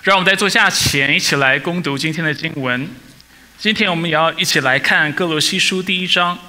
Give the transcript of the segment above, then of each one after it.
让我们在坐下前一起来攻读今天的经文。今天我们也要一起来看歌罗西书第1章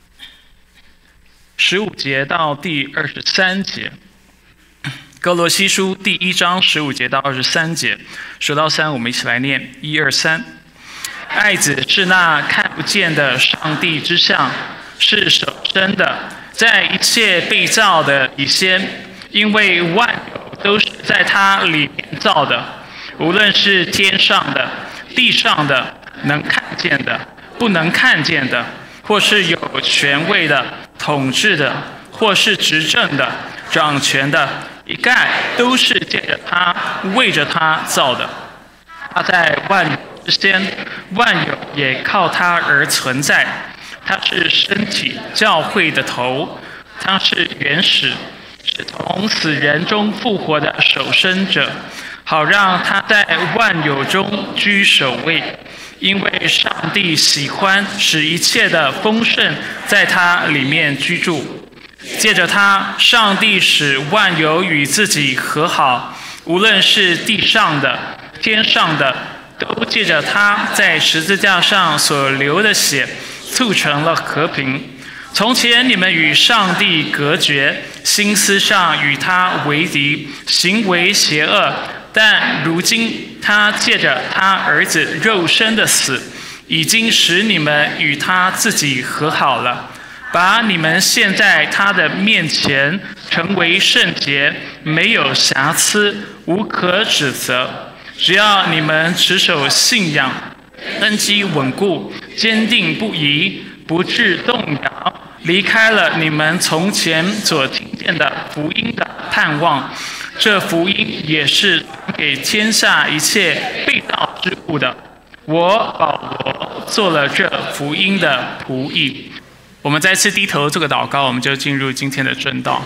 15节到第23节。歌罗西书第1章15节到23节，数到3，我们一起来念：1、2、3。爱子是那看不见的上帝之像，是首生的，在一切被造的以先，因为万有都是在他里面造的，无论是天上的、地上的，能看见的、不能看见的，或是有权位的、统治的，或是执政的、掌权的，一概都是借着他、为着他造的。他在万有之先，万有也靠他而存在。他是身体教会的头，他是原始，是从死人中复活的首生者，好让他在万有中居首位。因为上帝喜欢使一切的丰盛在他里面居住，借着他，上帝使万有与自己和好，无论是地上的、天上的，都借着他在十字架上所流的血，促成了和平。从前你们与上帝隔绝，心思上与他为敌，行为邪恶，但如今他借着他儿子肉身的死，已经使你们与他自己和好了，把你们献在他的面前，成为圣洁，没有瑕疵，无可指责。只要你们持守信仰，根基稳固，坚定不移，不致动摇，离开了你们从前所听见的福音的盼望，这福音也是给天下一切被造之物的。我保罗做了这福音的仆役。我们再次低头做个祷告，我们就进入今天的正道。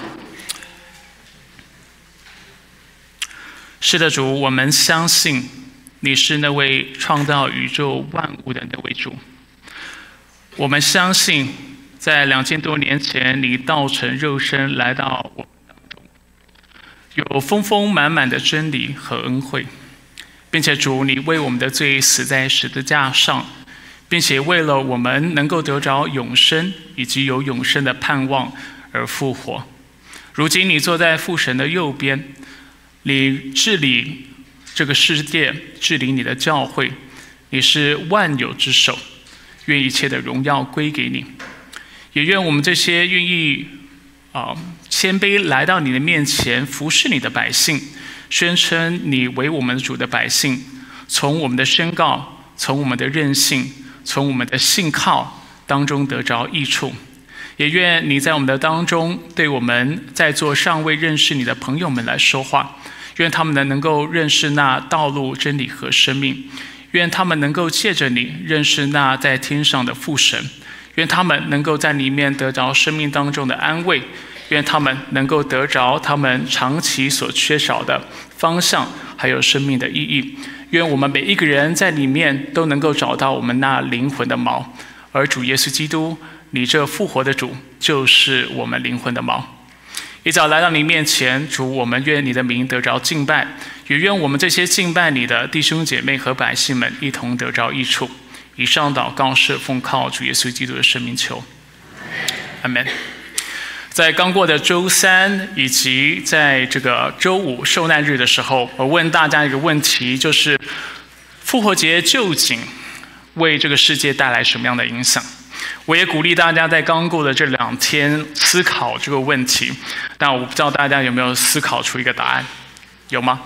是的，主，我们相信你是那位创造宇宙万物的那位主。我们相信在2000多年前，你道成肉身来到我们当中，有丰丰满满的真理和恩惠，并且主，你为我们的罪死在十字架上，并且为了我们能够得着永生以及有永生的盼望而复活。如今你坐在父神的右边，你治理这个世界，治理你的教会，你是万有之首，愿一切的荣耀归给你。也愿我们这些愿意谦卑来到你的面前服侍你的百姓，宣称你为我们主的百姓，从我们的宣告，从我们的任性，从我们的信靠当中得着益处。也愿你在我们的当中对我们在座尚未认识你的朋友们来说话，愿他们能够认识那道路、真理和生命，愿他们能够借着你认识那在天上的父神，愿他们能够在里面得着生命当中的安慰，愿他们能够得着他们长期所缺少的方向，还有生命的意义。愿我们每一个人在里面都能够找到我们那灵魂的锚，而主耶稣基督，你这复活的主，就是我们灵魂的锚。一早来到你面前，主，我们愿你的名得着敬拜，也愿我们这些敬拜你的弟兄姐妹和百姓们一同得着益处。以上祷告是奉靠主耶稣基督的圣名求，阿们。在刚过的周3以及在这个周5受难日的时候，我问大家一个问题，就是复活节究竟为这个世界带来什么样的影响？我也鼓励大家在刚过的这2天思考这个问题，但我不知道大家有没有思考出一个答案，有吗？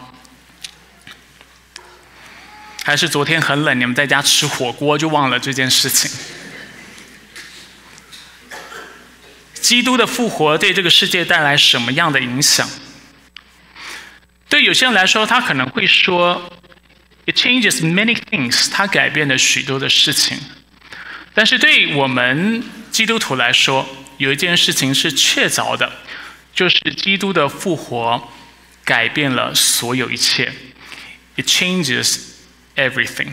还是昨天很冷，你们在家吃火锅就忘了这件事情？基督的复活对这个世界带来什么样的影响？对有些人来说，他可能会说 It changes many things， 它改变了许多的事情。但是对我们基督徒来说，有一件事情是确凿的，就是基督的复活改变了所有一切。It changes everything。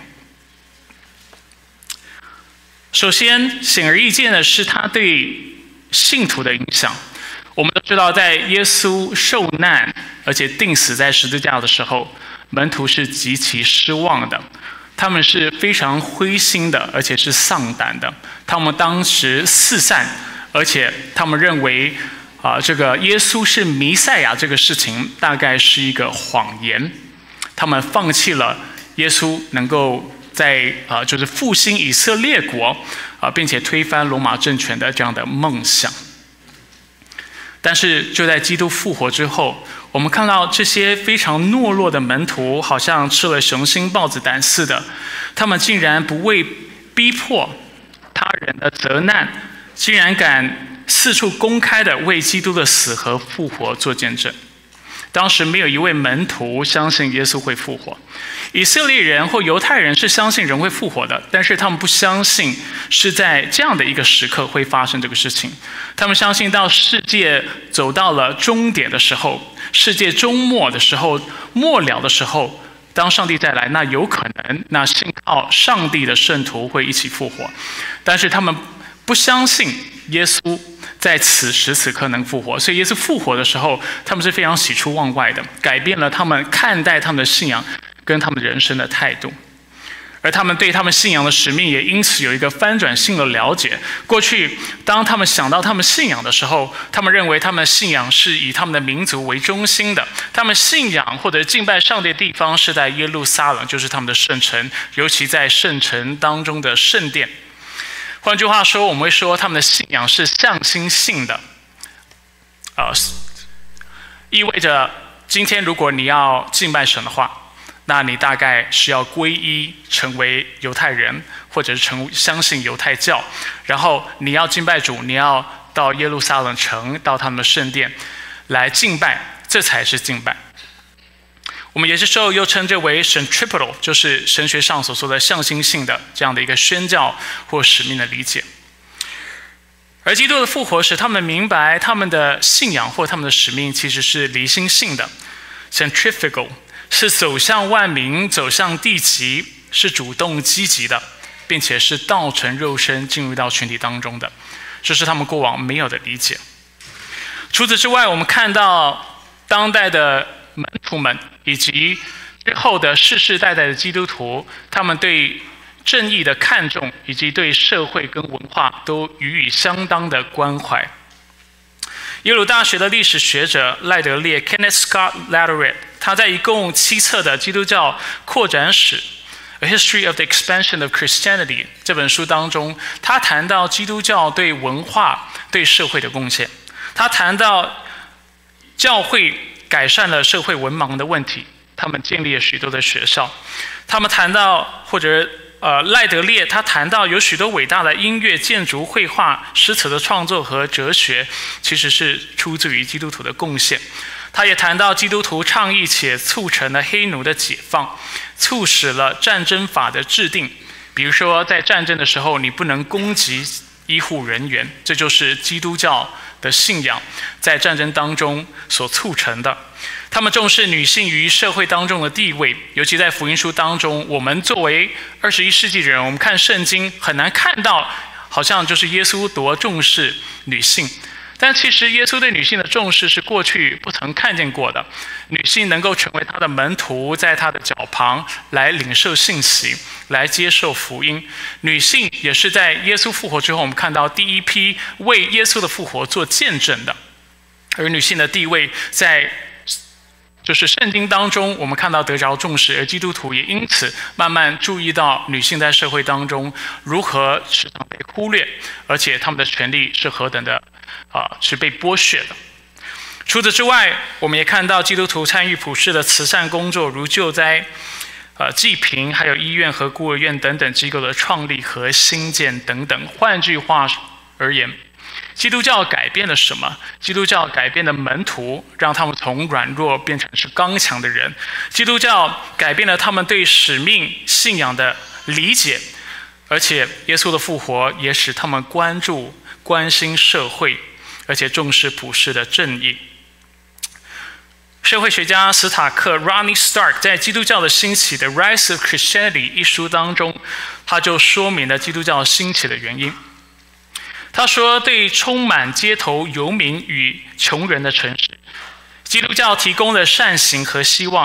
首先，显而易见的是他对信徒的影响。我们都知道，在耶稣受难而且钉死在十字架的时候， 门徒是极其失望的，他们是非常灰心的，而且是丧胆的。他们当时四散，而且他们认为这个耶稣是弥赛亚这个事情大概是一个谎言。他们放弃了耶稣能够在就是复兴以色列国并且推翻罗马政权的这样的梦想。但是就在基督复活之后，我们看到这些非常懦弱的门徒，好像吃了雄心豹子胆似的，他们竟然不为逼迫他人的责难，竟然敢四处公开的为基督的死和复活做见证。当时没有一位门徒相信耶稣会复活。以色列人或犹太人是相信人会复活的，但是他们不相信是在这样的一个时刻会发生这个事情。他们相信到世界走到了终点的时候，世界终末的时候，末了的时候，当上帝再来，那有可能那信靠上帝的圣徒会一起复活。但是他们不相信耶稣在此时此刻能复活，所以耶稣复活的时候，他们是非常喜出望外的，改变了他们看待他们的信仰跟他们人生的态度。而他们对他们信仰的使命也因此有一个翻转性的了解。过去当他们想到他们信仰的时候，他们认为他们的信仰是以他们的民族为中心的，他们信仰或者敬拜上帝的地方是在耶路撒冷，就是他们的圣城，尤其在圣城当中的圣殿。换句话说，我们会说他们的信仰是向心性的，意味着今天如果你要敬拜神的话，那你大概是要皈依成为犹太人，或者是相信犹太教，然后你要敬拜主，你要到耶路撒冷城，到他们的圣殿来敬拜，这才是敬拜。我们有些时候又称之为 centripetal， 就是神学上所说的向心性的这样的一个宣教或使命的理解。而基督的复活使他们明白他们的信仰或他们的使命其实是离心性的 centrifugal， 是走向万民，走向地极，是主动积极的，并且是道成肉身进入到群体当中的，这是他们过往没有的理解。除此之外，我们看到当代的门徒们以及之后的世世代代的基督徒，他们对正义的看重以及对社会跟文化都予以相当的关怀。耶鲁大学的历史学者赖德烈 Kenneth Scott Latourette， 他在一共7册的基督教扩展史 A History of the Expansion of Christianity 这本书当中，他谈到基督教对文化对社会的贡献，他谈到教会改善了社会文盲的问题，他们建立了许多的学校。他们谈到，或者赖德烈他谈到有许多伟大的音乐、建筑、绘画、诗词的创作和哲学，其实是出自于基督徒的贡献。他也谈到基督徒倡议且促成了黑奴的解放，促使了战争法的制定。比如说，在战争的时候，你不能攻击医护人员，这就是基督教的信仰在战争当中所促成的。他们重视女性于社会当中的地位，尤其在福音书当中，我们作为21世纪人，我们看圣经很难看到好像就是耶稣多重视女性，但其实耶稣对女性的重视是过去不曾看见过的。女性能够成为他的门徒，在他的脚旁来领受信息，来接受福音。女性也是在耶稣复活之后，我们看到第一批为耶稣的复活做见证的。而女性的地位在就是圣经当中我们看到得着重视，而基督徒也因此慢慢注意到女性在社会当中如何时常被忽略，而且她们的权利是何等的是被剥削的。除此之外，我们也看到基督徒参与普世的慈善工作，如救灾、济贫，还有医院和孤儿院等等机构的创立和兴建等等。换句话而言，基督教改变了什么？基督教改变了门徒，让他们从软弱变成是刚强的人。基督教改变了他们对使命信仰的理解，而且耶稣的复活也使他们关心社会，而且重视普世的正义。社会学家史塔克 Ronnie Stark 在《基督教的兴起的 Rise of Christianity》一书当中，他就说明了基督教兴起的原因。他说，对充满街头游民与穷人的城市，基督教提供了善行和希望，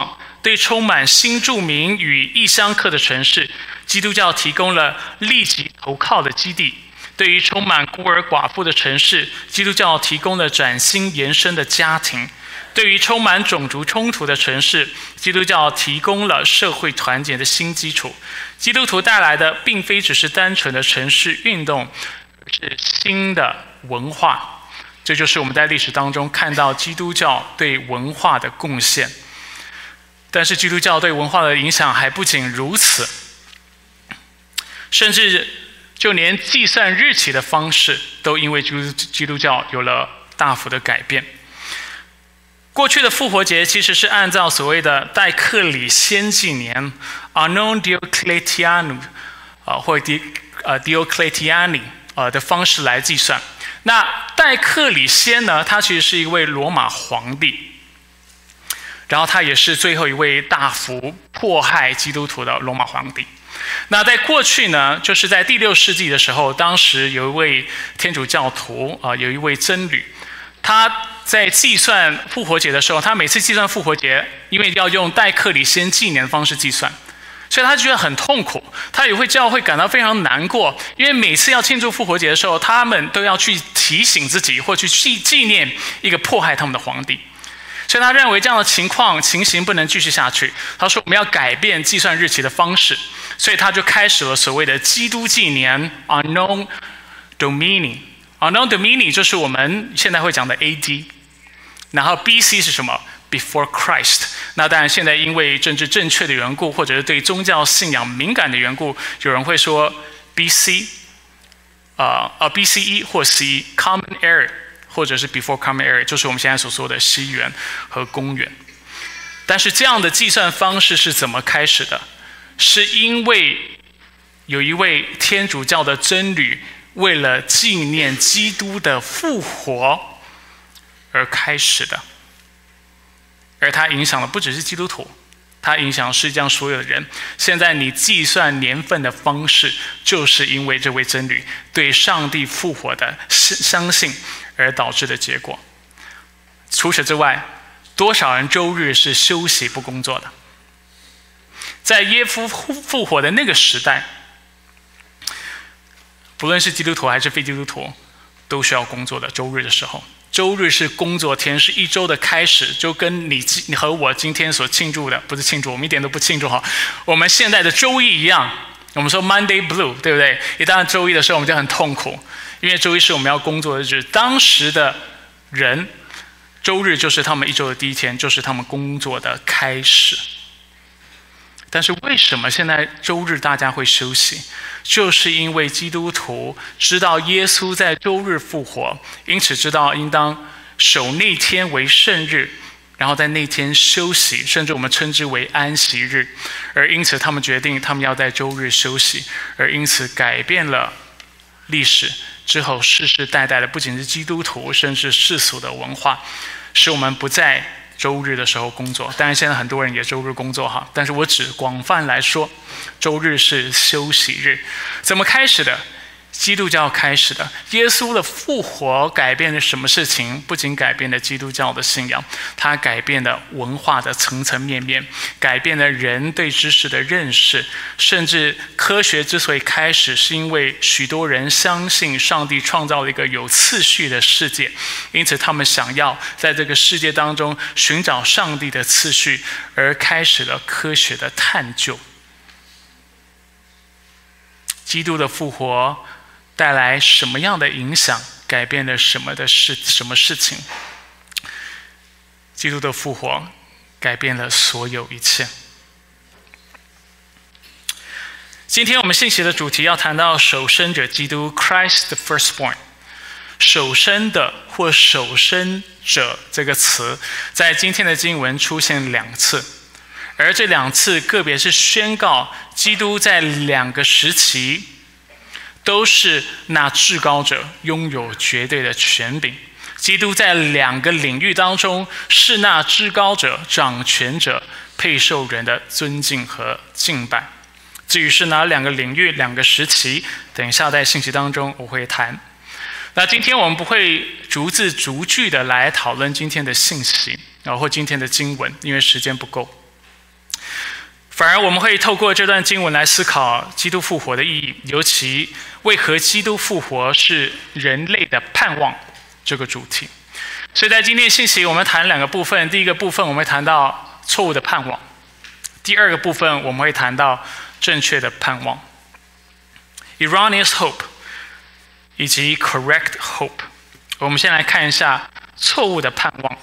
对充满新住民与异乡客的城市，基督教提供了立即投靠的基地；对于充满孤儿寡妇的城市，基督教提供了崭新延伸的家庭；对于充满种族冲突的城市，基督教提供了社会团结的新基础。基督徒带来的并非只是单纯的城市运动，而是新的文化。这就是我们在历史当中看到基督教对文化的贡献。但是基督教对文化的影响还不仅如此，甚至就连计算日期的方式都因为基督教有了大幅的改变。过去的复活节其实是按照所谓的戴克里先纪年 Anno Diocletianum 或 Diocletiani 的方式来计算。那戴克里先呢，他其实是一位罗马皇帝，然后他也是最后一位大幅迫害基督徒的罗马皇帝。那在过去呢，就是在第6世纪的时候，当时有一位天主教徒有一位僧侣，他在计算复活节的时候，他每次计算复活节，因为要用戴克里先纪年的方式计算，所以他觉得很痛苦，他也会教会感到非常难过，因为每次要庆祝复活节的时候，他们都要去提醒自己或去纪念一个迫害他们的皇帝。所以他认为这样的情形不能继续下去，他说我们要改变计算日期的方式，所以他就开始了所谓的基督纪年 Anno Domini。Anno Domini 就是我们现在会讲的 AD， 然后 BC 是什么？ Before Christ。 那当然现在因为政治正确的缘故，或者是对宗教信仰敏感的缘故，有人会说 BCE 或 CE Common Era，或者是 Before Common Era， 就是我们现在所说的西元和公元。但是这样的计算方式是怎么开始的？是因为有一位天主教的僧侣为了纪念基督的复活而开始的，而它影响的不只是基督徒，它影响世界上所有的人。现在你计算年份的方式，就是因为这位僧侣对上帝复活的相信而导致的结果。除此之外，多少人周日是休息不工作的？在耶稣复活的那个时代，不论是基督徒还是非基督徒，都需要工作的。周日的时候，周日是工作天，是一周的开始，就跟你和我今天所庆祝的，不是庆祝，我们一点都不庆祝哈。我们现在的周一一样，我们说 Monday Blue， 对不对？一到周一的时候，我们就很痛苦，因为周一是我们要工作的日子。当时的人，周日就是他们一周的第一天，就是他们工作的开始。但是为什么现在周日大家会休息？就是因为基督徒知道耶稣在周日复活，因此知道应当守那天为圣日，然后在那天休息，甚至我们称之为安息日。而因此他们决定他们要在周日休息，而因此改变了历史之后世世代代的不仅是基督徒，甚至世俗的文化，使我们不在周日的时候工作。当然现在很多人也周日工作哈，但是我指广泛来说，周日是休息日。怎么开始的？基督教开始的。耶稣的复活改变了什么事情？不仅改变了基督教的信仰，它改变了文化的层层面面，改变了人对知识的认识，甚至科学之所以开始，是因为许多人相信上帝创造了一个有次序的世界，因此他们想要在这个世界当中寻找上帝的次序，而开始了科学的探究。基督的复活带来什么样的影响？改变了什么事情？基督的复活改变了所有一切。今天我们信息的主题要谈到首生者基督 Christ the Firstborn。首生的或首生者这个词在今天的经文出现2次，而这2次个别是宣告基督在2个时期都是那至高者，拥有绝对的权柄。基督在2个领域当中是那至高者、掌权者，配受人的尊敬和敬拜。至于是哪2个领域、2个时期，等一下在信息当中我会谈。那今天我们不会逐字逐句的来讨论今天的信息，或今天的经文，因为时间不够。 反而我们会透过这段经文来思考基督复活的意义，尤其为何基督复活是人类的盼望这个主题。所以在今天信息我们谈两个部分，第一个部分我们会谈到错误的盼望，第二个部分我们会谈到正确的盼望 ，erroneous hope 以及 correct hope。我们先来看一下错误的盼望。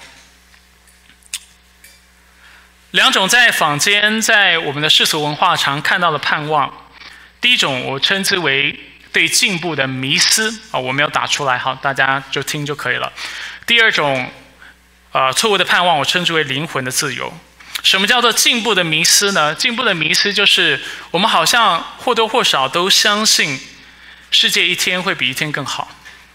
两种在坊间、在我们的世俗文化常看到的盼望，第一种我称之为对进步的迷思我没有打出来，好，大家就听就可以了。第二种错误的盼望，我称之为灵魂的自由。什么叫做进步的迷思呢？进步的迷思就是我们好像或多或少都相信世界一天会比一天更好。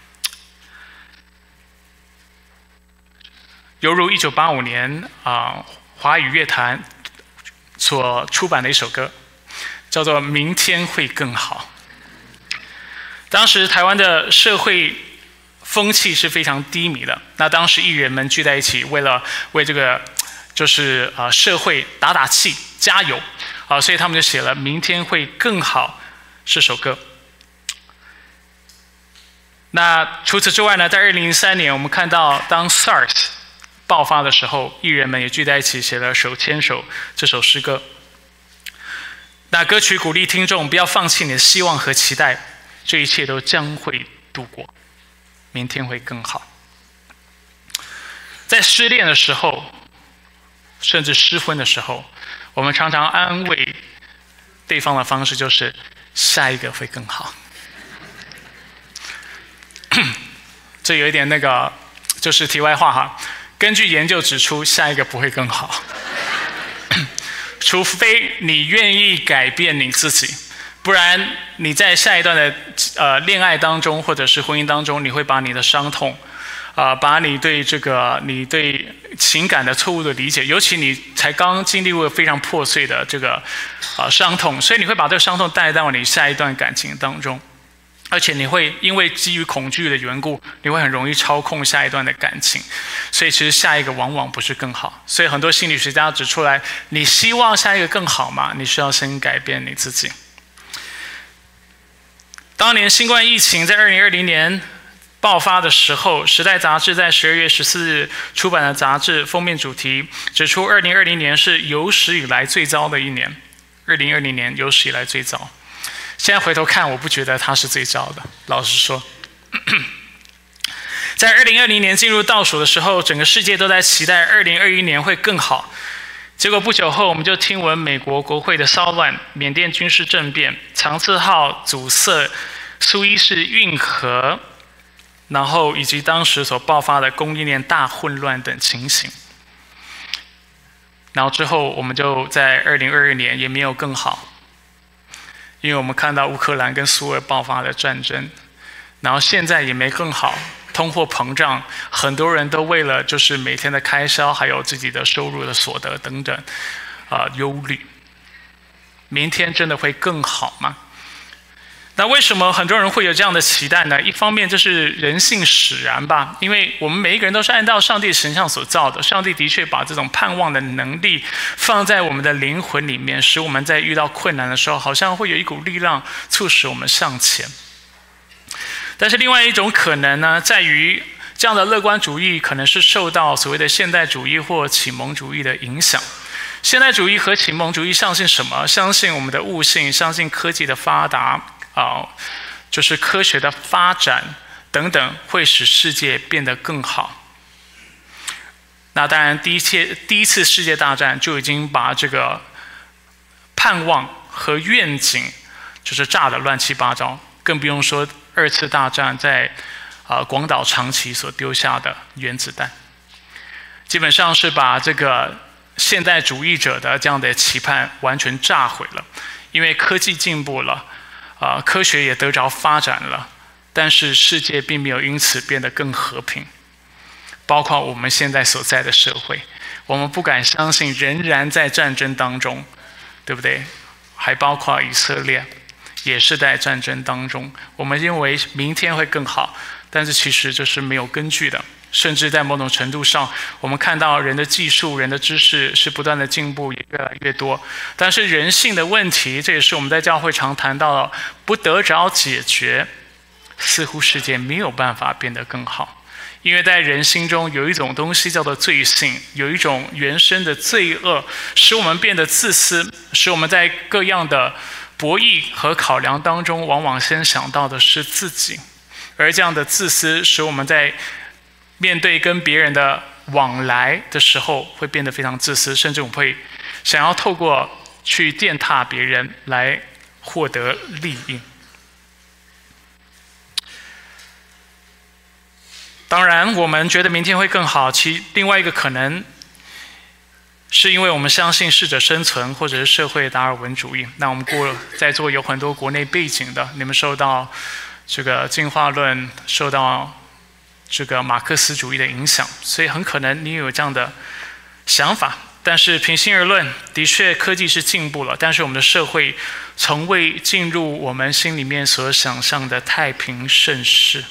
犹如1985年华语乐坛所出版的一首歌，叫做《明天会更好》。当时台湾的社会风气是非常低迷的，那当时艺人们聚在一起，为这个就是社会打打气、加油所以他们就写了《明天会更好》这首歌。那除此之外呢，在2003年，我们看到当 SARS 爆发的时候，艺人们也聚在一起写了《手牵手》这首诗歌。那歌曲鼓励听众不要放弃你的希望和期待，这一切都将会度过，明天会更好。在失恋的时候，甚至失婚的时候，我们常常安慰对方的方式就是下一个会更好。这有一点就是题外话哈。根据研究指出，下一个不会更好，除非你愿意改变你自己，不然你在下一段的恋爱当中或者是婚姻当中，你会把你的伤痛，把你对你对情感的错误的理解，尤其你才刚经历过非常破碎的伤痛，所以你会把这个伤痛带到你下一段感情当中。而且你会因为基于恐惧的缘故，你会很容易操控下一段的感情，所以其实下一个往往不是更好。所以很多心理学家指出来，你希望下一个更好吗？你需要先改变你自己。当年新冠疫情在2020年爆发的时候，《时代》杂志在12月14日出版的杂志封面主题指出，2020年是有史以来最糟的一年。2020年有史以来最糟。现在回头看，我不觉得它是最糟的。老实说，在2020年进入倒数的时候，整个世界都在期待2021年会更好。结果不久后，我们就听闻美国国会的骚乱、缅甸军事政变、长次号阻塞苏伊士运河，然后以及当时所爆发的供应链大混乱等情形。然后之后，我们就在2022年也没有更好。因为我们看到乌克兰跟苏俄爆发的战争，然后现在也没更好，通货膨胀，很多人都为了就是每天的开销，还有自己的收入的所得等等，忧虑。明天真的会更好吗？那为什么很多人会有这样的期待呢？一方面就是人性使然吧，因为我们每一个人都是按照上帝形象所造的，上帝的确把这种盼望的能力放在我们的灵魂里面，使我们在遇到困难的时候，好像会有一股力量促使我们向前。但是另外一种可能呢，在于这样的乐观主义可能是受到所谓的现代主义或启蒙主义的影响。现代主义和启蒙主义相信什么？相信我们的悟性，相信科技的发达。就是科学的发展等等会使世界变得更好。那当然第一次世界大战就已经把这个盼望和愿景就是炸得乱七八糟，更不用说二次大战在广岛、长崎所丢下的原子弹，基本上是把这个现代主义者的这样的期盼完全炸毁了。因为科技进步了，科学也得着发展了，但是世界并没有因此变得更和平。包括我们现在所在的社会，我们不敢相信仍然在战争当中，对不对？还包括以色列也是在战争当中。我们认为明天会更好，但是其实这是没有根据的。 甚至在某种程度上，我们看到人的技术、人的知识是不断的进步，也越来越多。但是人性的问题，这也是我们在教会常谈到的，不得着解决，似乎世界没有办法变得更好。因为在人心中有一种东西叫做罪性，有一种原生的罪恶，使我们变得自私，使我们在各样的博弈和考量当中，往往先想到的是自己。而这样的自私，使我们在面对跟别人的往来的时候，会变得非常自私，甚至我们会想要透过去践踏别人来获得利益。当然，我们觉得明天会更好，其另外一个可能是因为我们相信适者生存，或者是社会达尔文主义。那我们在座有很多国内背景的，你们受到这个进化论，受到这个马克思主义的影响，所以很可能你有这样的想法。但是平心而论，的确科技是进步了，但是我们的社会从未进入我们心里面所想象的太平盛世。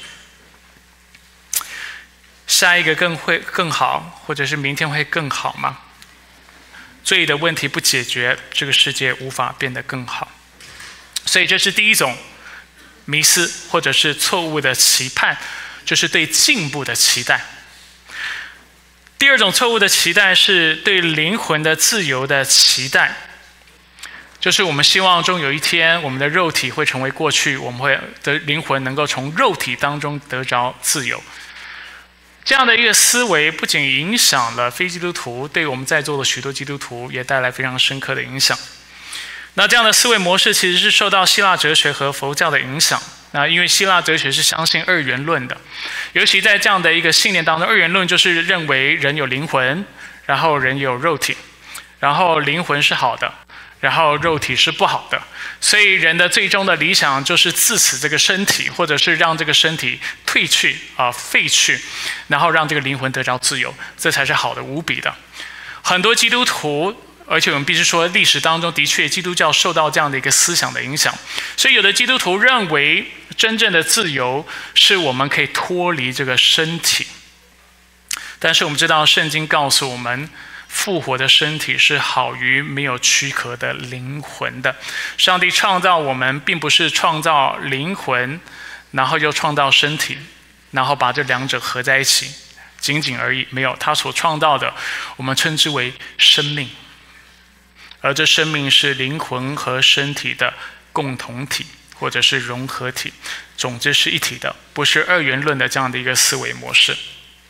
下一个会更好，或者是明天会更好吗？罪的问题不解决，这个世界无法变得更好。所以这是第一种迷思，或者是错误的期盼，就是对进步的期待。第二种错误的期待是对灵魂的自由的期待，就是我们希望终有一天，我们的肉体会成为过去，我们的灵魂能够从肉体当中得着自由。这样的一个思维不仅影响了非基督徒，对我们在座的许多基督徒也带来非常深刻的影响。那这样的思维模式其实是受到希腊哲学和佛教的影响。那因为希腊哲学是相信二元论的，尤其在这样的一个信念当中，二元论就是认为人有灵魂，然后人有肉体，然后灵魂是好的，然后肉体是不好的，所以人的最终的理想就是致死这个身体，或者是让这个身体退去废去，然后让这个灵魂得着自由，这才是好的无比的。很多基督徒，而且我们必须说，历史当中的确基督教受到这样的一个思想的影响，所以有的基督徒认为真正的自由是我们可以脱离这个身体。但是我们知道圣经告诉我们，复活的身体是好于没有躯壳的灵魂的。上帝创造我们并不是创造灵魂，然后又创造身体，然后把这两者合在一起，仅仅而已，没有。他所创造的我们称之为生命，而这生命是灵魂和身体的共同体，或者是融合体，总之是一体的，不是二元论的这样的一个思维模式。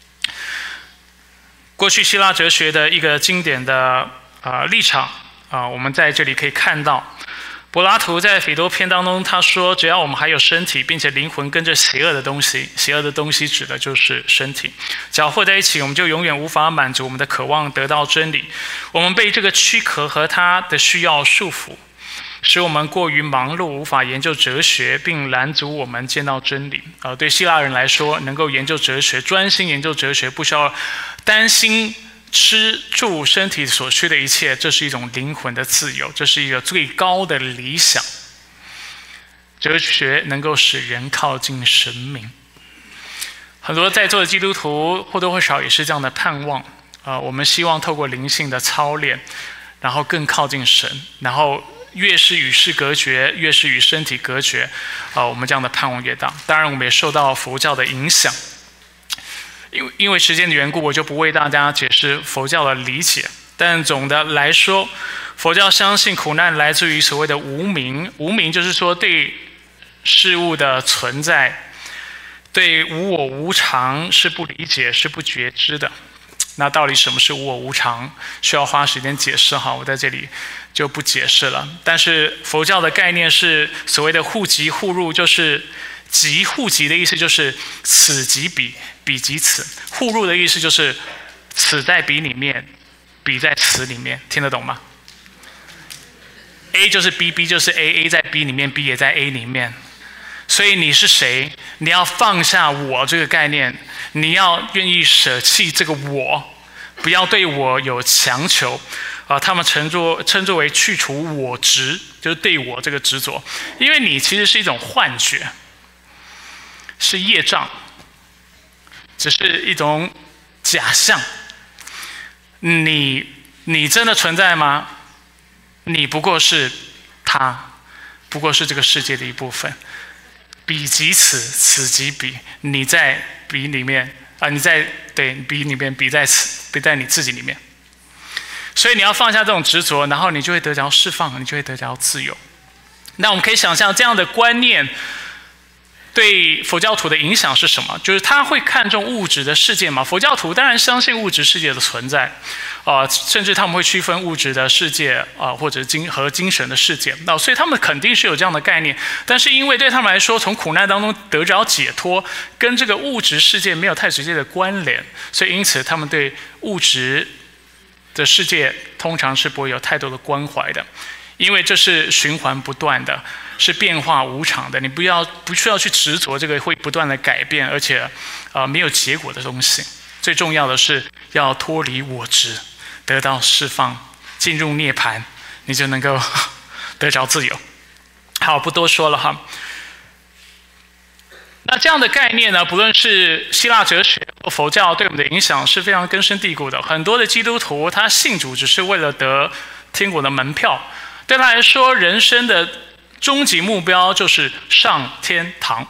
过去希腊哲学的一个经典的立场我们在这里可以看到，柏拉图在斐多篇当中他说，只要我们还有身体，并且灵魂跟着邪恶的东西，邪恶的东西指的就是身体，搅和在一起，我们就永远无法满足我们的渴望，得到真理。我们被这个躯壳和它的需要束缚，使我们过于忙碌，无法研究哲学，并拦阻我们见到真理。对希腊人来说，能够研究哲学，专心研究哲学，不需要担心吃住身体所需的一切，这是一种灵魂的自由，这是一个最高的理想。哲学能够使人靠近神明。很多在座的基督徒或多或少也是这样的盼望我们希望透过灵性的操练，然后更靠近神，然后越是与世隔绝，越是与身体隔绝我们这样的盼望越大。当然我们也受到佛教的影响，因为时间的缘故，我就不为大家解释佛教的理解。但总的来说，佛教相信苦难来自于所谓的无明。无明就是说对事物的存在，对无我无常是不理解，是不觉知的。那到底什么是无我无常，需要花时间解释我在这里就不解释了。但是佛教的概念是所谓的互即互入，就是即互即的意思就是此即彼，彼即此。互入的意思就是此在彼里面，彼在此里面，听得懂吗？ A 就是 B，B 就是 A，A 在 B 里面， B 也在 A 里面。所以你是谁？你要放下我这个概念，你要愿意舍弃这个我，不要对我有强求他们称作为去除我执，就是对我这个执着。因为你其实是一种幻觉，是业障。 只是一种假象。你真的存在吗？你不过是他，不过是这个世界的一部分。彼即此，此即彼。你在彼里面你在彼里面，彼在此，彼在你自己里面。所以你要放下这种执着，然后你就会得着释放，你就会得着自由。那我们可以想象这样的观念对佛教徒的影响是什么？就是他会看重物质的世界嘛？佛教徒当然相信物质世界的存在，甚至他们会区分物质的世界或者和精神的世界。所以他们肯定是有这样的概念。但是因为对他们来说，从苦难当中得着解脱，跟这个物质世界没有太直接的关联，所以因此他们对物质的世界通常是不会有太多的关怀的。因为这是循环不断的，是变化无常的，你不需要去执着这个会不断的改变，而且没有结果的东西。最重要的是要脱离我执，得到释放，进入涅槃，你就能够得着自由。好，不多说了哈。那这样的概念呢，不论是希腊哲学或佛教，对我们的影响是非常根深蒂固的。很多的基督徒他信主只是为了得天国的门票。对他来说，人生的终极目标就是上天堂。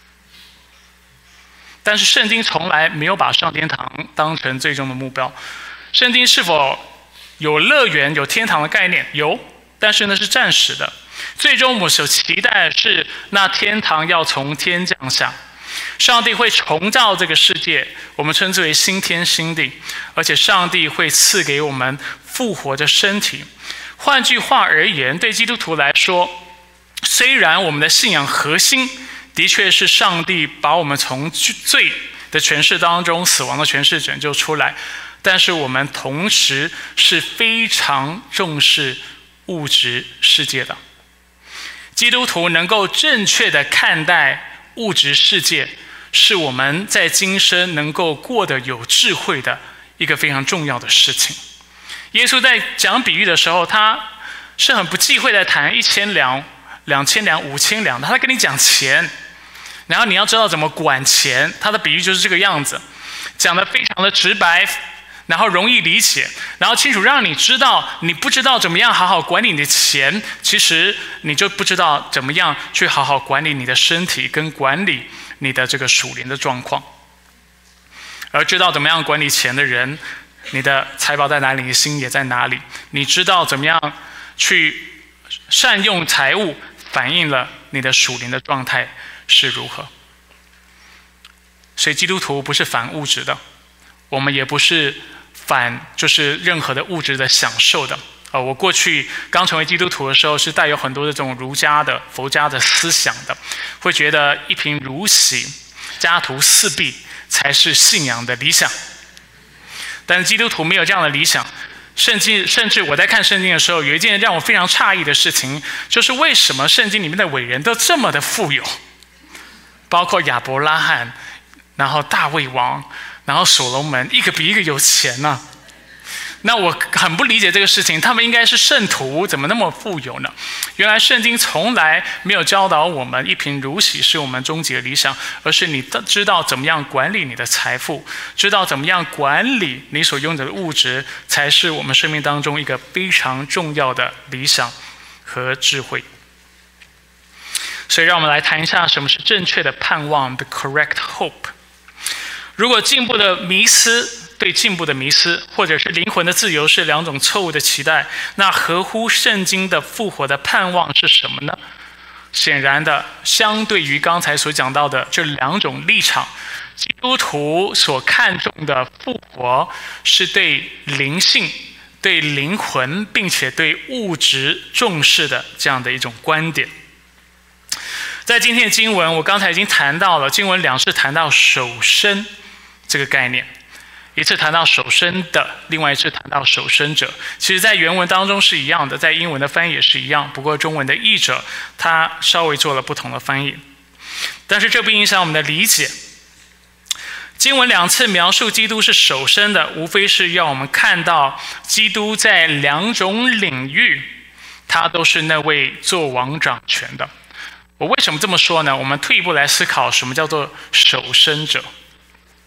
但是圣经从来没有把上天堂当成最终的目标。圣经是否有乐园、有天堂的概念？有，但是那是暂时的。最终我们所期待的是，那天堂要从天降下，上帝会重造这个世界，我们称之为新天新地，而且上帝会赐给我们复活的身体。换句话而言，对基督徒来说，虽然我们的信仰核心的确是上帝把我们从罪的权势当中、死亡的权势拯救出来，但是我们同时是非常重视物质世界的。基督徒能够正确的看待物质世界，是我们在今生能够过得有智慧的一个非常重要的事情。耶稣在讲比喻的时候，他是很不忌讳的谈1000两、2000两、5000两，他在跟你讲钱，然后你要知道怎么管钱。他的比喻就是这个样子，讲得非常的直白，然后容易理解，然后清楚让你知道，你不知道怎么样好好管理你的钱，其实你就不知道怎么样去好好管理你的身体，跟管理你的这个属灵的状况。而知道怎么样管理钱的人，你的财宝在哪里，你的心也在哪里。你知道怎么样去善用财物，反映了你的属灵的状态是如何。所以基督徒不是反物质的，我们也不是反就是任何的物质的享受的。我过去刚成为基督徒的时候，是带有很多的这种儒家的、佛家的思想的，会觉得一贫如洗、家徒四壁才是信仰的理想。但是基督徒没有这样的理想，甚至我在看圣经的时候，有一件让我非常诧异的事情，就是为什么圣经里面的伟人都这么的富有，包括亚伯拉罕，然后大卫王，然后所罗门，一个比一个有钱呢？那我很不理解这个事情，他们应该是圣徒，怎么那么富有呢？原来圣经从来没有教导我们一贫如洗是我们终极的理想，而是你知道怎么样管理你的财富，知道怎么样管理你所拥有的物质，才是我们生命当中一个非常重要的理想和智慧。所以让我们来谈一下什么是正确的盼望 ，the correct hope。如果进步的迷思，对进步的迷思，或者是灵魂的自由是两种错误的期待，那合乎圣经的复活的盼望是什么呢？显然的，相对于刚才所讲到的这两种立场，基督徒所看重的复活是对灵性、对灵魂，并且对物质重视的这样的一种观点。在今天的经文，我刚才已经谈到了，经文2次谈到守身这个概念，一次谈到守身的，另外一次谈到守身者。其实在原文当中是一样的，在英文的翻译也是一样，不过中文的译者他稍微做了不同的翻译，但是这不影响我们的理解。经文2次描述基督是守身的，无非是要我们看到基督在2种领域，他都是那位做王掌权的。我为什么这么说呢？我们退一步来思考，什么叫做守身者？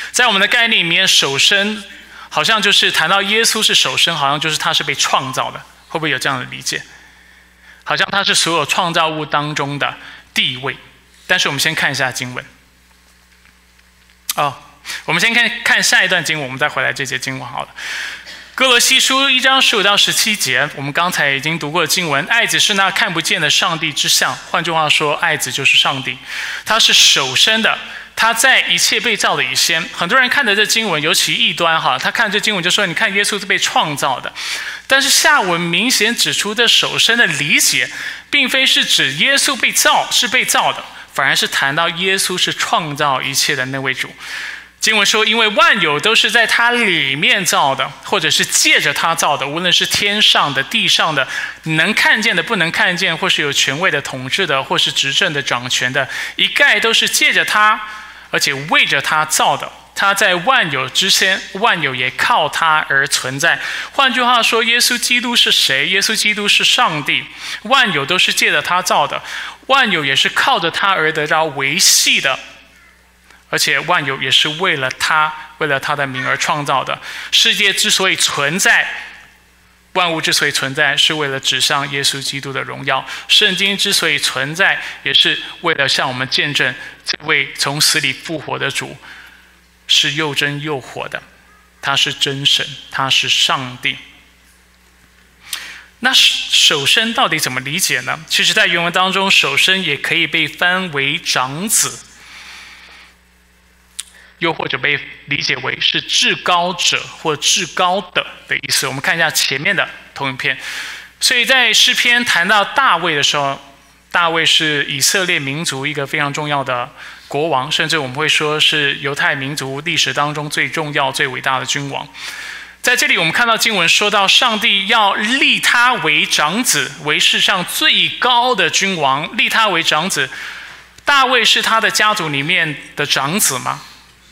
在我们的概念里面，首生好像就是谈到耶稣是首生，好像就是他是被创造的，会不会有这样的理解？好像他是所有创造物当中的地位。但是我们先看一下经文。我们先看下一段经文，我们再回来这节经文好了。哥罗西书1章15到17节，我们刚才已经读过的经文。爱子是那看不见的上帝之像，换句话说，爱子就是上帝，他是首生的，他在一切被造的以先。很多人看着这经文，尤其异端他看这经文就说，你看耶稣是被创造的。但是下文明显指出的首生的理解，并非是指耶稣是被造的，反而是谈到耶稣是创造一切的那位主。经文说，因为万有都是在他里面造的，或者是借着他造的，无论是天上的、地上的，能看见的、不能看见，或是有权位的、统治的，或是执政的、掌权的，一概都是借着他，而且为着他造的。他在万有之先，万有也靠他而存在。换句话说，耶稣基督是谁？耶稣基督是上帝，万有都是借着他造的，万有也是靠着他而得到维系的。而且万有也是为了他的名而创造的。世界之所以存在，万物之所以存在，是为了指向耶稣基督的荣耀。圣经之所以存在，也是为了向我们见证这位从死里复活的主是又真又活的，他是真神，他是上帝。那首生到底怎么理解呢？其实在原文当中，首生也可以被翻为长子，又或者被理解为是至高者或至高的意思。我们看一下前面的投影片。所以在诗篇谈到大卫的时候，大卫是以色列民族一个非常重要的国王，甚至我们会说是犹太民族历史当中最重要、最伟大的君王。在这里我们看到经文说到，上帝要立他为长子，为世上最高的君王，立他为长子。大卫是他的家族里面的长子吗？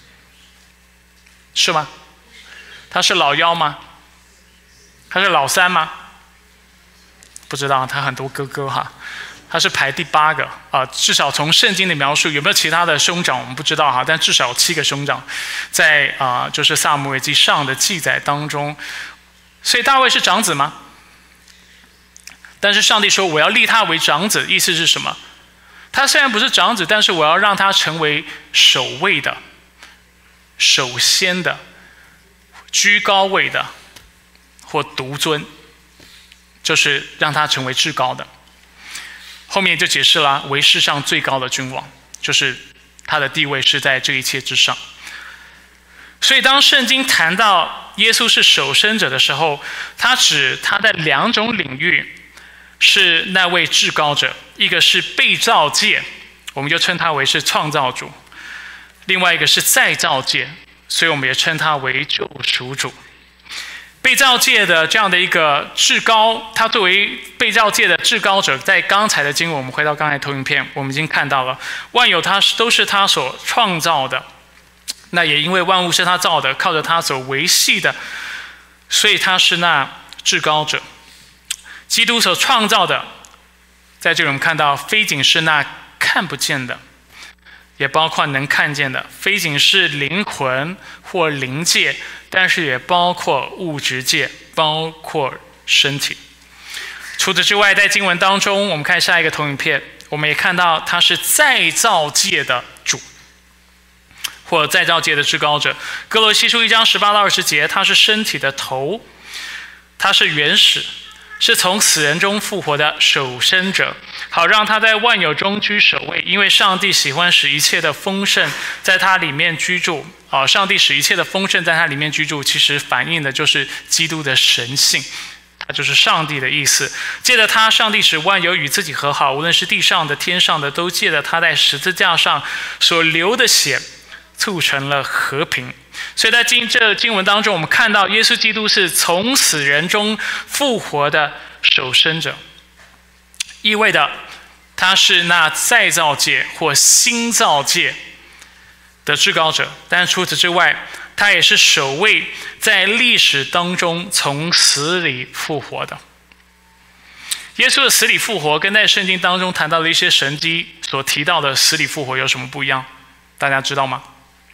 是吗？他是老幺吗？他是老三吗？不知道，他很多哥哥他是排第8个至少从圣经的描述，有没有其他的兄长我们不知道但至少有7个兄长，在就是撒母耳记上的记载当中。所以大卫是长子吗？但是上帝说我要立他为长子，意思是什么？他虽然不是长子，但是我要让他成为首位的、首先的、居高位的或独尊，就是让他成为至高的。后面就解释了，为世上最高的君王，就是他的地位是在这一切之上。所以当圣经谈到耶稣是首生者的时候，他指他的2种领域是那位至高者，一个是被造界，我们就称他为是创造主；另外一个是再造界，所以我们也称他为救赎主。被造界的这样的一个至高，他作为被造界的至高者，在刚才的经文，我们回到刚才投影片，我们已经看到了，万有都是他所创造的，那也因为万物是他造的，靠着他所维系的，所以他是那至高者。基督所创造的，在这里我们看到，非仅是那看不见的，也包括能看见的，非仅是灵魂或灵界，但是也包括物质界，包括身体。除此之外，在经文当中，我们看下一个投影片，我们也看到他是再造界的主，或再造界的至高者。哥罗西书1章18到20节，他是身体的头，他是原始，是从死人中复活的首生者，好让他在万有中居首位。因为上帝喜欢使一切的丰盛在他里面居住。上帝使一切的丰盛在他里面居住，其实反映的就是基督的神性，他就是上帝的意思。借着他，上帝使万有与自己和好，无论是地上的、天上的，都借着他在十字架上所流的血，促成了和平。所以在这经文当中，我们看到耶稣基督是从死人中复活的首生者，意味着他是那再造界或新造界的至高者。但除此之外，他也是首位在历史当中从死里复活的。耶稣的死里复活跟在圣经当中谈到的一些神迹所提到的死里复活有什么不一样？大家知道吗？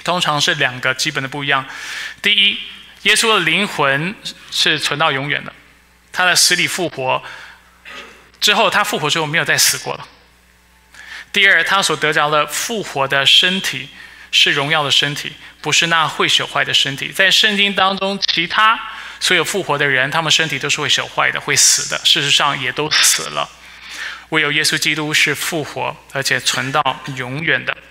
通常是2个基本的不一样。第一，耶稣的灵魂是存到永远的，他的死里复活之后，他复活之后没有再死过了。第二，他所得着的复活的身体是荣耀的身体，不是那会朽坏的身体。在圣经当中，其他所有复活的人，他们身体都是会朽坏的，会死的，事实上也都死了。唯有耶稣基督是复活，而且存到永远的。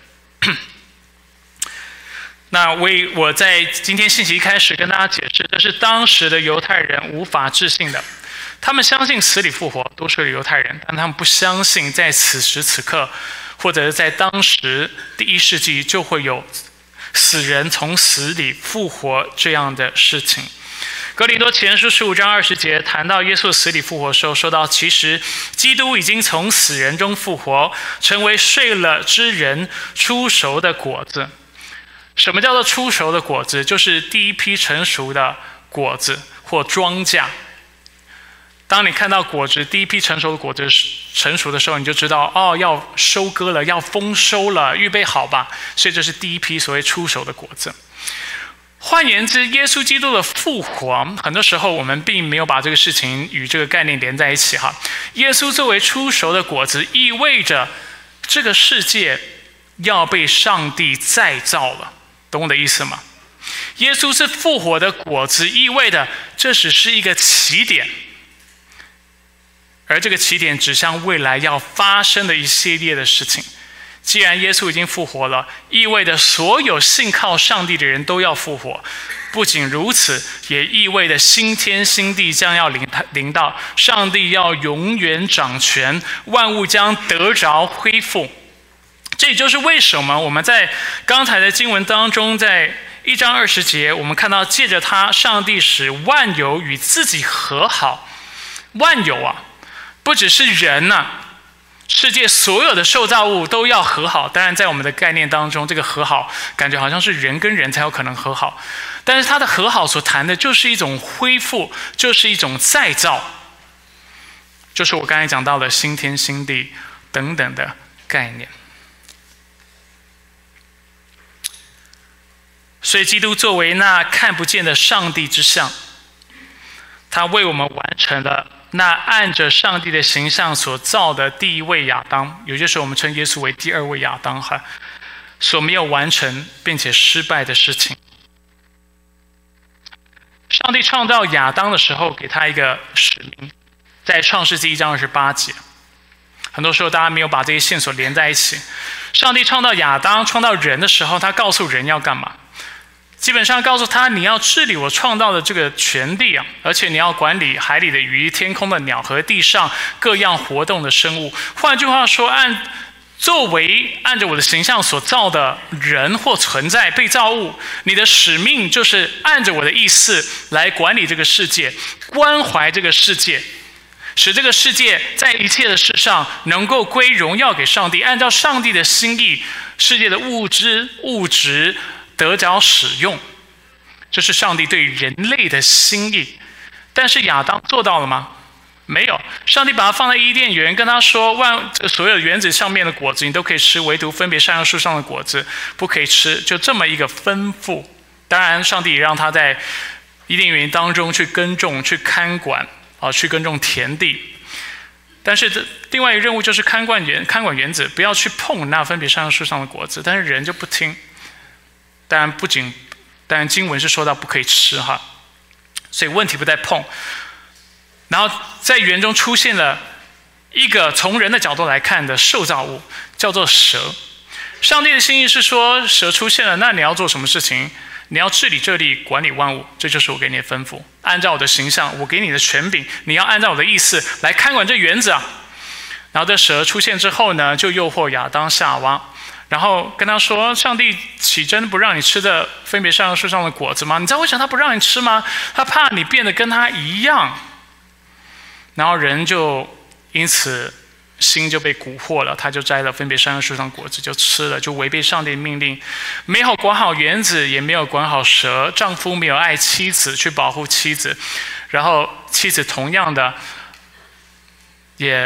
那我在今天信息一开始跟大家解释，这是当时的犹太人无法置信的。他们相信死里复活，都是犹太人，但他们不相信在此时此刻，或者是在当时第1世纪就会有死人从死里复活这样的事情。哥林多前书15章20节谈到耶稣死里复活的时候，说到其实基督已经从死人中复活，成为睡了之人出熟的果子。什么叫做出熟的果子？就是第一批成熟的果子或庄稼。当你看到果子第一批成熟的果子成熟的时候，你就知道要收割了，要丰收了，预备好吧。所以这是第一批所谓出熟的果子。换言之，耶稣基督的复活，很多时候我们并没有把这个事情与这个概念连在一起哈。耶稣作为出熟的果子，意味着这个世界要被上帝再造了，懂我的意思吗？耶稣是复活的果子，意味着这只是一个起点，而这个起点指向未来要发生的一系列的事情。既然耶稣已经复活了，意味着所有信靠上帝的人都要复活。不仅如此，也意味着新天新地将要临到，上帝要永远掌权，万物将得着恢复。这也就是为什么我们在刚才的经文当中，在1章20节，我们看到借着他，上帝使万有与自己和好。万有啊，不只是人啊，世界所有的受造物都要和好。当然在我们的概念当中，这个和好感觉好像是人跟人才有可能和好，但是他的和好所谈的就是一种恢复，就是一种再造，就是我刚才讲到的新天新地等等的概念。所以基督作为那看不见的上帝之像，他为我们完成了那按着上帝的形象所造的第一位亚当，有些时候我们称耶稣为第2位亚当所没有完成并且失败的事情。上帝创造亚当的时候，给他一个使命，在创世纪1章28节。很多时候大家没有把这些线索连在一起。上帝创造亚当、创造人的时候，他告诉人要干嘛？基本上告诉他，你要治理我创造的这个全地啊，而且你要管理海里的鱼、天空的鸟和地上各样活动的生物。换句话说，作为按着我的形象所造的人或存在被造物，你的使命就是按着我的意思来管理这个世界，关怀这个世界，使这个世界在一切的事上能够归荣耀给上帝，按照上帝的心意，世界的物质得着使用。这是上帝对人类的心意。但是亚当做到了吗？没有。上帝把他放在伊甸园，跟他说所有园子上面的果子你都可以吃，唯独分别善恶树上的果子不可以吃，就这么一个吩咐。当然上帝也让他在伊甸园当中去耕种，去看管去耕种田地。但是另外一个任务就是看管园子，不要去碰那分别善恶树上的果子。但是人就不听。当然经文是说到不可以吃所以问题不在碰。然后在园中出现了一个从人的角度来看的受造物，叫做蛇。上帝的心意是说，蛇出现了，那你要做什么事情？你要治理这地，管理万物，这就是我给你的吩咐。按照我的形象，我给你的权柄，你要按照我的意思来看管这园子啊。然后这蛇出现之后呢，就诱惑亚当夏娃，然后跟他说，上帝岂真不让你吃的分别善恶树上的果子吗？你知道为什么他不让你吃吗？他怕你变得跟他一样。然后人就因此心就被蛊惑了，他就摘了分别善恶树上的果子就吃了，就违背上帝的命令，没有管好园子，也没有管好蛇。丈夫没有爱妻子，去保护妻子，然后妻子同样的也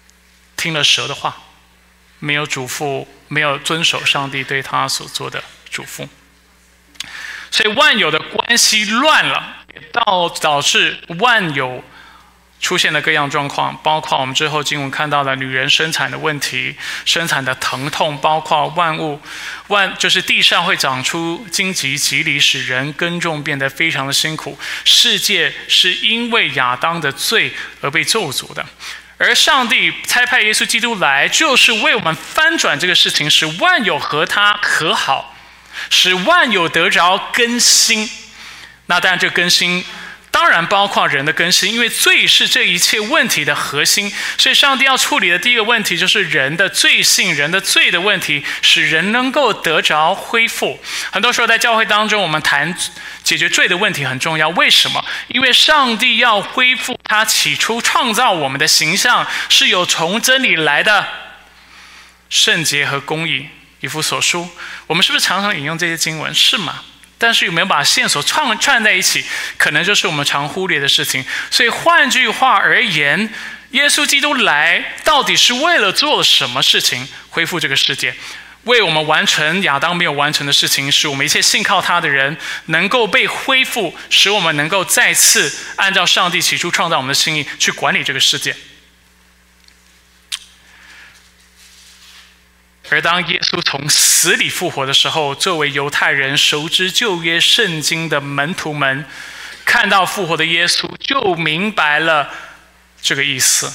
听了蛇的话，没有遵守上帝对他所做的祝福。所以万有的关系乱了，也导致万有出现了各样状况，包括我们之后经文看到的女人生产的问题、生产的疼痛，包括就是地上会长出荆棘蒺藜，使人耕种变得非常的辛苦。世界是因为亚当的罪而被咒诅的，而上帝差派耶稣基督来，就是为我们翻转这个事情，使万有和他和好，使万有得着更新。那当然这更新当然包括人的更新，因为罪是这一切问题的核心，所以上帝要处理的第一个问题就是人的罪性、人的罪的问题，使人能够得着恢复。很多时候在教会当中，我们谈解决罪的问题很重要，为什么？因为上帝要恢复他起初创造我们的形象，是有从真理来的圣洁和公义。以弗所书，我们是不是常常引用这些经文？是吗？但是有没有把线索串在一起，可能就是我们常忽略的事情。所以换句话而言，耶稣基督来到底是为了做什么事情？恢复这个世界，为我们完成亚当没有完成的事情，使我们一切信靠他的人能够被恢复，使我们能够再次按照上帝起初创造我们的心意去管理这个世界。而当耶稣从死里复活的时候，作为犹太人熟知旧约圣经的门徒们，看到复活的耶稣，就明白了这个意思。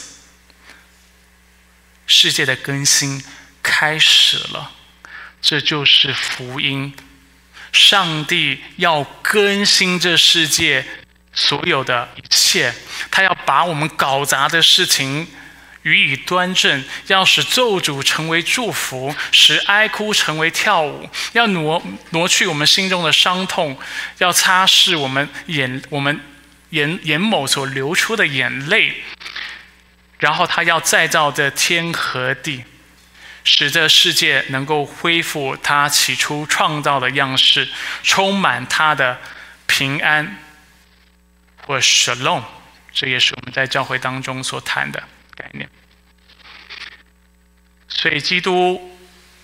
世界的更新开始了，这就是福音。上帝要更新这世界所有的一切，他要把我们搞砸的事情予以端正，要使咒诅成为祝福，使哀哭成为跳舞，要挪去我们心中的伤痛，要擦拭我们眼眸所流出的眼泪，然后他要再造这天和地，使这世界能够恢复他起初创造的样式，充满他的平安或 shalom。 这也是我们在教会当中所谈的概念。所以基督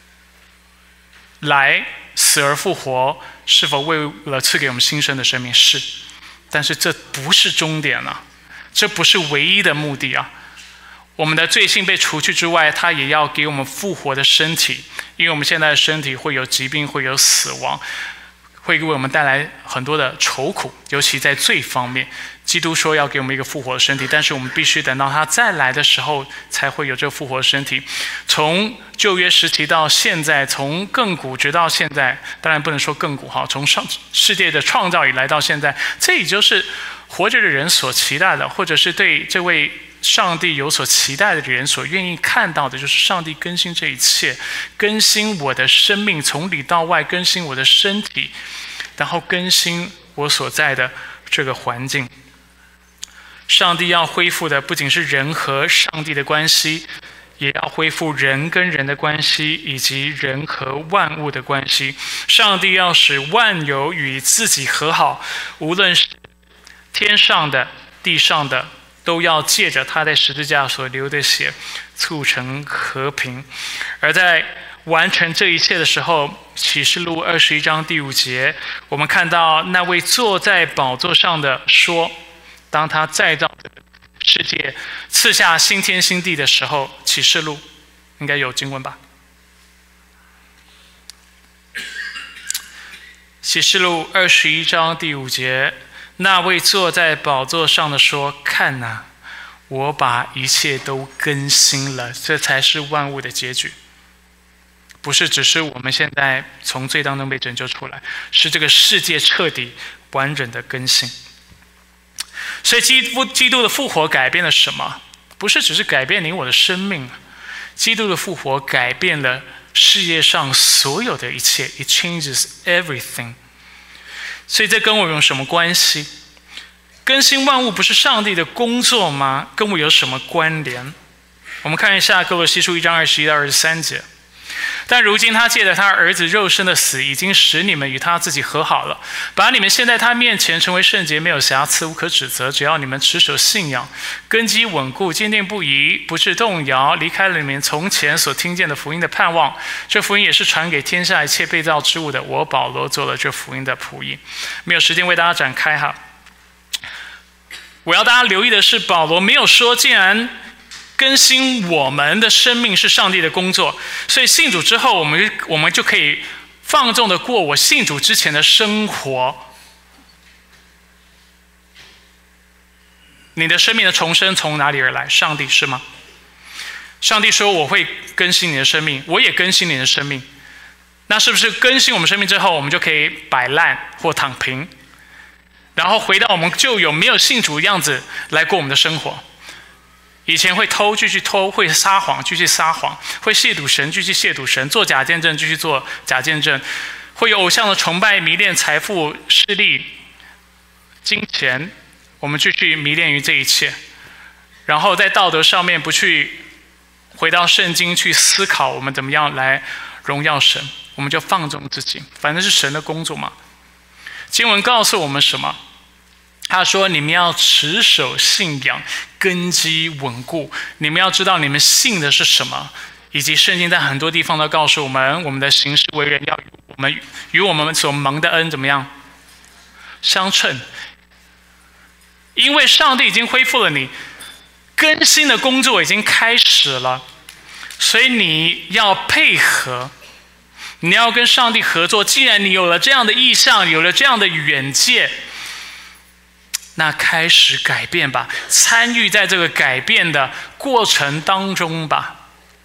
来死而复活，是否为了赐给我们新生的生命？是，但是这不是终点啊，这不是唯一的目的啊。我们的罪性被除去之外，他也要给我们复活的身体，因为我们现在的身体会有疾病，会有死亡，会给我们带来很多的愁苦，尤其在罪方面。基督说要给我们一个复活的身体，但是我们必须等到他再来的时候，才会有这个复活的身体。从旧约时期到现在，从亘古直到现在，当然不能说亘古哈，从世界的创造以来到现在，这也就是活着的人所期待的，或者是对这位上帝有所期待的人所愿意看到的，就是上帝更新这一切，更新我的生命，从里到外更新我的身体，然后更新我所在的这个环境。上帝要恢复的不仅是人和上帝的关系，也要恢复人跟人的关系，以及人和万物的关系。上帝要使万有与自己和好，无论是天上的地上的，都要借着他在十字架所流的血促成和平。而在完成这一切的时候，启示录21章第5节，我们看到那位坐在宝座上的说，当他再造世界赐下新天新地的时候，启示录应该有经文吧？启示录21章第5节，那位坐在宝座上的说，看哪，我把一切都更新了。这才是万物的结局，不是只是我们现在从罪当中被拯救出来，是这个世界彻底完整的更新。所以基督的复活改变了什么？不是只是改变你我的生命，基督的复活改变了世界上所有的一切， It changes everything。 所以这跟我有什么关系？更新万物不是上帝的工作吗？跟我有什么关联？我们看一下哥罗西书1章21到23节， 但如今他借着他儿子肉身的死，已经使你们与他自己和好了，把你们现在他面前成为圣洁，没有瑕疵，无可指责。只要你们持守信仰，根基稳固，坚定不移，不致动摇，离开了你们从前所听见的福音的盼望。这福音也是传给天下一切被造之物的。我保罗做了这福音的仆役。没有时间为大家展开哈。我要大家留意的是，保罗没有说既然更新我们的生命是上帝的工作，所以信主之后我们就可以放纵的过我信主之前的生活。你的生命的重生从哪里而来？上帝是吗？上帝说我会更新你的生命，我也更新你的生命。那是不是更新我们生命之后，我们就可以摆烂或躺平，然后回到我们旧有没有信主的样子来过我们的生活？以前会偷继续偷，会撒谎继续撒谎，会亵渎神继续亵渎神，做假见证继续做假见证，会有偶像的崇拜、迷恋财富、势力、金钱，我们继续迷恋于这一切，然后在道德上面不去回到圣经去思考我们怎么样来荣耀神，我们就放纵自己，反正是神的工作嘛。经文告诉我们什么？他说你们要持守信仰，根基稳固。你们要知道你们信的是什么，以及圣经在很多地方都告诉我们，我们的行事为人要与我们所蒙的恩怎么样相称。因为上帝已经恢复了你，更新的工作已经开始了，所以你要配合，你要跟上帝合作。既然你有了这样的意向，有了这样的远见，那开始改变吧，参与在这个改变的过程当中吧。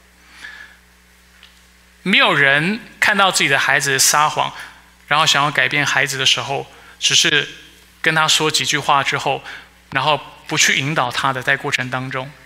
没有人看到自己的孩子撒谎，然后想要改变孩子的时候，只是跟他说几句话之后，然后不去引导他的，在过程当中，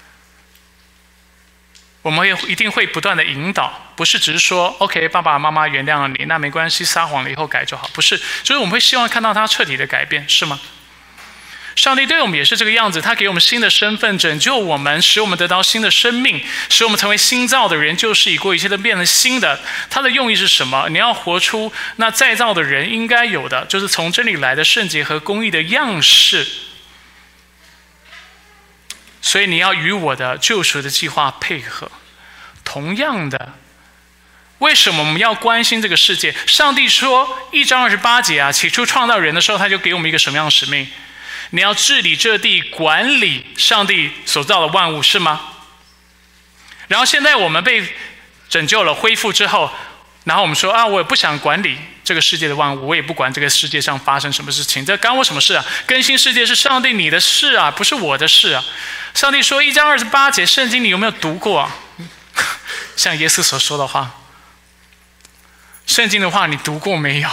我们一定会不断的引导，不是只是说 OK 爸爸妈妈原谅了你，那没关系，撒谎了以后改就好，不是，就是我们会希望看到他彻底的改变，是吗？上帝对我们也是这个样子，他给我们新的身份，拯救我们，使我们得到新的生命，使我们成为新造的人，旧事已过，一切都变成新的。他的用意是什么？你要活出那再造的人应该有的，就是从真理来的圣洁和公义的样式。所以你要与我的救赎的计划配合。同样的，为什么我们要关心这个世界？上帝说1章28节啊，起初创造人的时候，他就给我们一个什么样的使命？你要治理这地，管理上帝所造的万物，是吗？然后现在我们被拯救了，恢复之后，然后我们说啊，我也不想管理这个世界的万物，我也不管这个世界上发生什么事情，这干我什么事啊？更新世界是上帝你的事啊，不是我的事啊。上帝说1章28节，圣经你有没有读过啊？像耶稣所说的话，圣经的话你读过没有？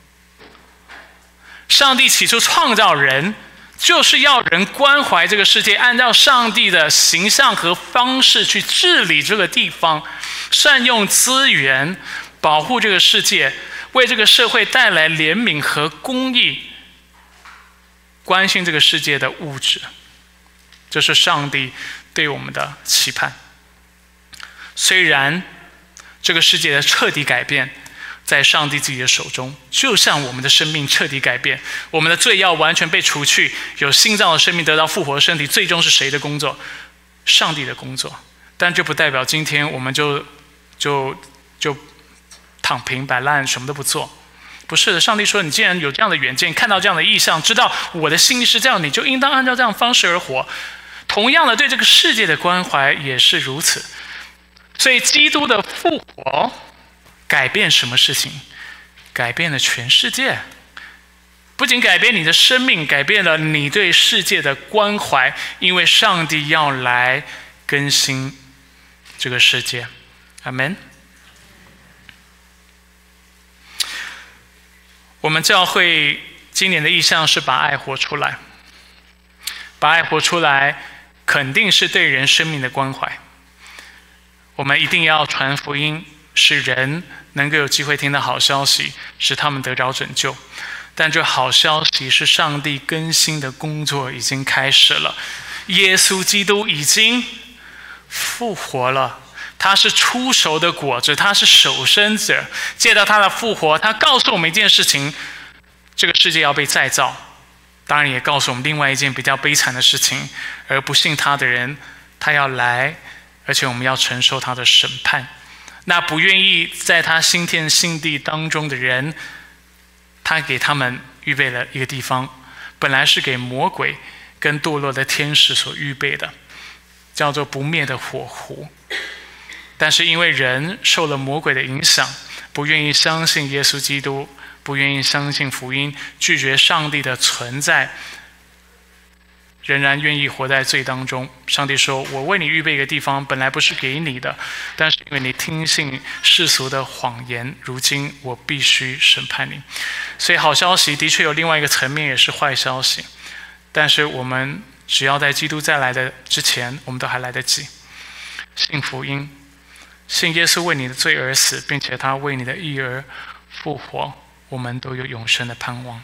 上帝起初创造人，就是要人关怀这个世界，按照上帝的形象和方式去治理这个地方，善用资源，保护这个世界，为这个社会带来怜悯和公义，关心这个世界的物质。这是上帝对我们的期盼。虽然这个世界的彻底改变在上帝自己的手中，就像我们的生命彻底改变，我们的罪要完全被除去，有新造的生命得到复活的身体，最终是谁的工作？上帝的工作。但这不代表今天我们就躺平摆烂，什么都不做。不是的，上帝说你既然有这样的远见，看到这样的意象，知道我的心意是这样，你就应当按照这样的方式而活。同样的，对这个世界的关怀也是如此。所以基督的复活改变什么事情？改变了全世界。不仅改变你的生命，改变了你对世界的关怀，因为上帝要来更新这个世界。阿们。我们教会今年的意向是把爱活出来。把爱活出来，肯定是对人生命的关怀。我们一定要传福音，使人能够有机会听到好消息，使他们得着拯救。但这好消息是上帝更新的工作已经开始了，耶稣基督已经复活了， 他是出熟的果子，他是首生者。借到他的复活，他告诉我们一件事情：这个世界要被再造。当然也告诉我们另外一件比较悲惨的事情，而不信他的人，他要来，而且我们要承受他的审判。那不愿意在他新天新地当中的人，他给他们预备了一个地方，本来是给魔鬼跟堕落的天使所预备的，叫做不灭的火湖。但是因为人受了魔鬼的影响，不愿意相信耶稣基督，不愿意相信福音，拒绝上帝的存在，仍然愿意活在罪当中。上帝说：我为你预备一个地方，本来不是给你的，但是因为你听信世俗的谎言，如今我必须审判你。所以好消息的确有另外一个层面，也是坏消息。但是我们只要在基督再来的之前，我们都还来得及。信福音，信耶稣为你的罪而死，并且他为你的义而复活，我们都有永生的盼望。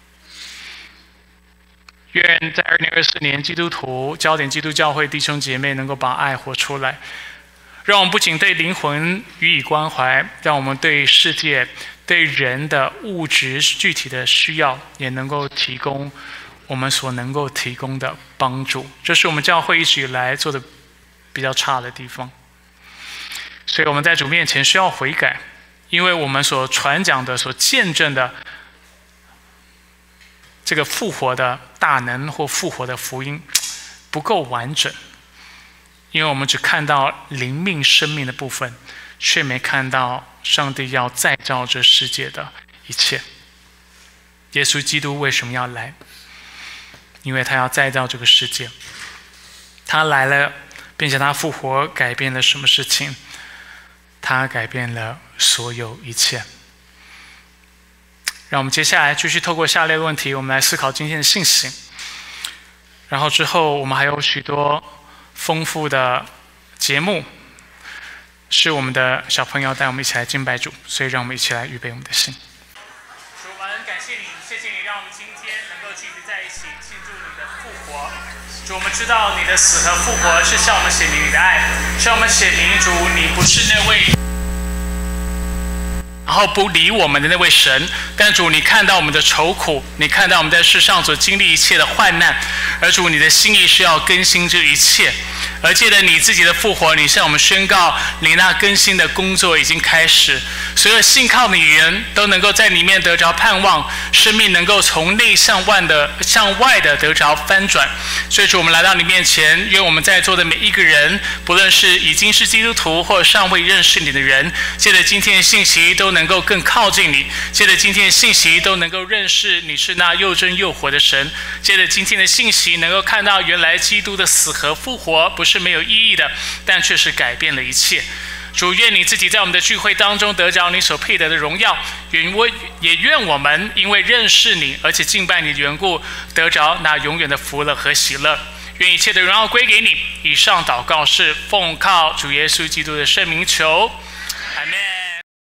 愿在2024年，基督徒焦点基督教会弟兄姐妹能够把爱活出来，让我们不仅对灵魂予以关怀，让我们对世界、对人的物质具体的需要，也能够提供我们所能够提供的帮助。这是我们教会一直以来做的比较差的地方，所以我们在主面前需要悔改，因为我们所传讲的、所见证的这个复活的大能或复活的福音不够完整，因为我们只看到灵命生命的部分，却没看到上帝要再造这世界的一切。耶稣基督为什么要来？因为他要再造这个世界。他来了，并且他复活，改变了什么事情？他改变了所有一切。让我们接下来继续透过下列问题，我们来思考今天的信息。然后之后我们还有许多丰富的节目，是我们的小朋友带我们一起来敬拜主，所以让我们一起来预备我们的心。主，我们感谢你，谢谢你让我们今天能够聚集在一起庆祝你的复活。主，我们知道你的死和复活是向我们显明你的爱，向我们显明主你不是那位然后不理我们的那位神，但主你看到我们的愁苦，你看到我们在世上所经历一切的患难，而主你的心意是要更新这一切，而借着你自己的复活，你向我们宣告你那更新的工作已经开始，所有信靠你的人都能够在里面得着盼望，生命能够从内向外的得着翻转。所以主，我们来到你面前，愿我们在座的每一个人，不论是已经是基督徒或尚未认识你的人，借着今天的信息都能够更靠近你，借着今天的信息都能够认识你是那又真又活的神，借着今天的信息能够看到原来基督的死和复活不是没有意义的，但却是改变了一切。主，愿你自己在我们的聚会当中得着你所配得的荣耀，也愿我们因为认识你而且敬拜你的缘故，得着那永远的福乐和喜乐。愿一切的荣耀归给你。以上祷告是奉靠主耶稣基督的圣名求，阿们。